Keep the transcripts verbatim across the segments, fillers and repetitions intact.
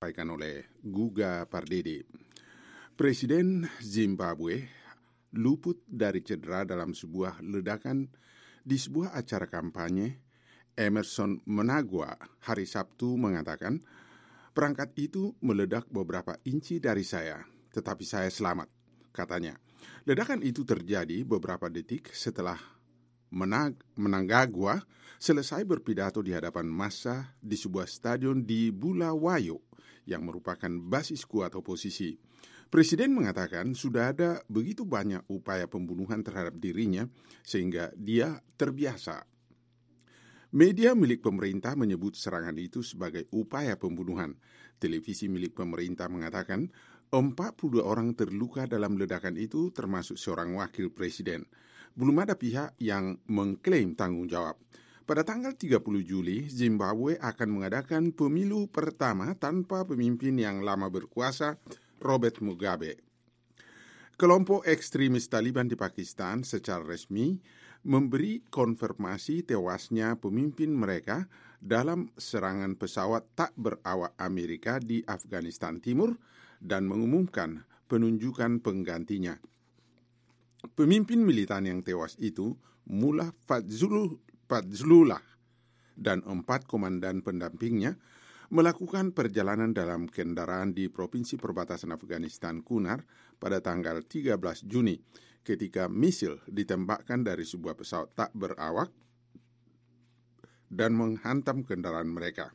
disampaikan oleh Guga Pardede. Presiden Zimbabwe luput dari cedera dalam sebuah ledakan di sebuah acara kampanye. Emmerson Mnangagwa hari Sabtu mengatakan, perangkat itu meledak beberapa inci dari saya, tetapi saya selamat, katanya. Ledakan itu terjadi beberapa detik setelah Mnangagwa selesai berpidato di hadapan massa di sebuah stadion di Bulawayo yang merupakan basis kuat oposisi. Presiden mengatakan sudah ada begitu banyak upaya pembunuhan terhadap dirinya sehingga dia terbiasa. Media milik pemerintah menyebut serangan itu sebagai upaya pembunuhan. Televisi milik pemerintah mengatakan empat puluh dua orang terluka dalam ledakan itu termasuk seorang wakil presiden. Belum ada pihak yang mengklaim tanggung jawab. Pada tanggal tiga puluh Juli, Zimbabwe akan mengadakan pemilu pertama tanpa pemimpin yang lama berkuasa, Robert Mugabe. Kelompok ekstremis Taliban di Pakistan secara resmi memberi konfirmasi tewasnya pemimpin mereka dalam serangan pesawat tak berawak Amerika di Afghanistan Timur dan mengumumkan penunjukan penggantinya. Pemimpin militan yang tewas itu, Mullah Fadzlullah, dan empat komandan pendampingnya melakukan perjalanan dalam kendaraan di Provinsi Perbatasan Afghanistan Kunar pada tanggal tiga belas Juni ketika misil ditembakkan dari sebuah pesawat tak berawak dan menghantam kendaraan mereka.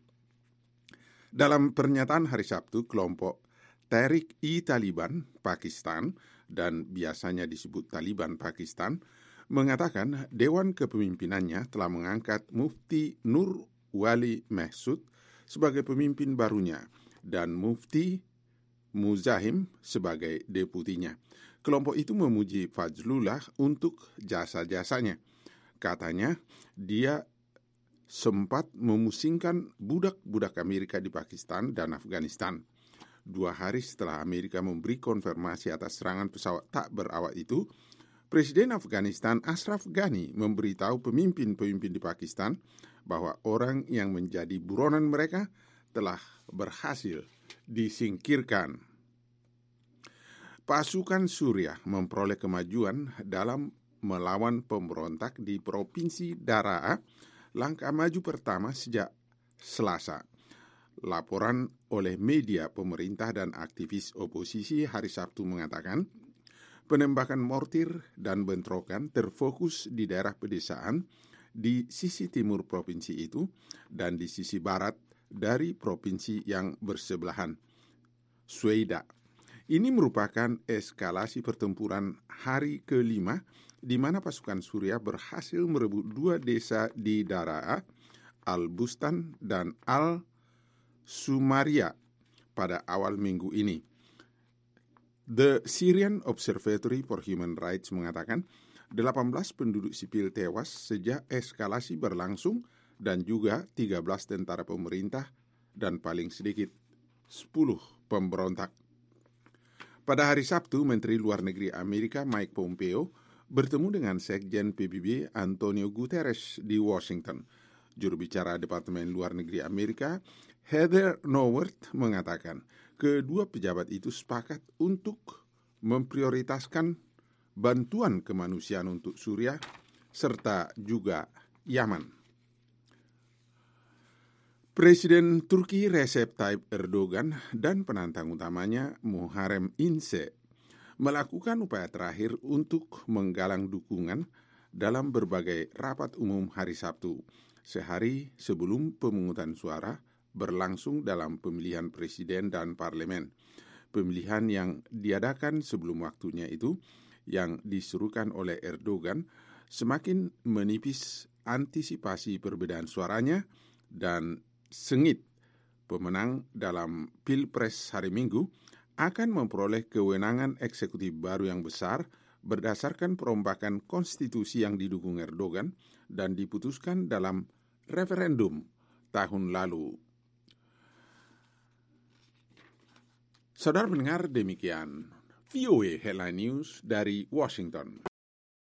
Dalam pernyataan hari Sabtu, kelompok Tehrik-i-Taliban Pakistan dan biasanya disebut Taliban Pakistan mengatakan Dewan Kepemimpinannya telah mengangkat Mufti Nur Wali Mahsud sebagai pemimpin barunya dan Mufti Muzahim sebagai deputinya. Kelompok itu memuji Fadzlullah untuk jasa-jasanya. Katanya, dia sempat memusingkan budak-budak Amerika di Pakistan dan Afghanistan. Dua hari setelah Amerika memberi konfirmasi atas serangan pesawat tak berawak itu, Presiden Afghanistan Ashraf Ghani memberitahu pemimpin-pemimpin di Pakistan bahwa orang yang menjadi buronan mereka telah berhasil disingkirkan. Pasukan Suriah memperoleh kemajuan dalam melawan pemberontak di Provinsi Daraa, langkah maju pertama sejak Selasa. Laporan oleh media pemerintah dan aktivis oposisi hari Sabtu mengatakan, penembakan mortir dan bentrokan terfokus di daerah pedesaan di sisi timur provinsi itu dan di sisi barat dari provinsi yang bersebelahan, Sweida. Ini merupakan eskalasi pertempuran hari kelima di mana pasukan Suriah berhasil merebut dua desa di Daraa, Al-Bustan dan Al-Sumaria pada awal minggu ini. The Syrian Observatory for Human Rights mengatakan delapan belas penduduk sipil tewas sejak eskalasi berlangsung dan juga tiga belas tentara pemerintah dan paling sedikit sepuluh pemberontak. Pada hari Sabtu, Menteri Luar Negeri Amerika Mike Pompeo bertemu dengan Sekjen P B B Antonio Guterres di Washington. Juru bicara Departemen Luar Negeri Amerika Heather Nauert mengatakan kedua pejabat itu sepakat untuk memprioritaskan bantuan kemanusiaan untuk Suriah serta juga Yaman. Presiden Turki Recep Tayyip Erdogan dan penantang utamanya Muharrem İnce melakukan upaya terakhir untuk menggalang dukungan dalam berbagai rapat umum hari Sabtu, sehari sebelum pemungutan suara berlangsung dalam pemilihan presiden dan parlemen. Pemilihan yang diadakan sebelum waktunya itu, yang diserukan oleh Erdogan, semakin menipis antisipasi perbedaan suaranya dan sengit. Pemenang dalam Pilpres hari Minggu akan memperoleh kewenangan eksekutif baru yang besar berdasarkan perombakan konstitusi yang didukung Erdogan dan diputuskan dalam referendum tahun lalu. Saudara pendengar, demikian V O A Headline News dari Washington.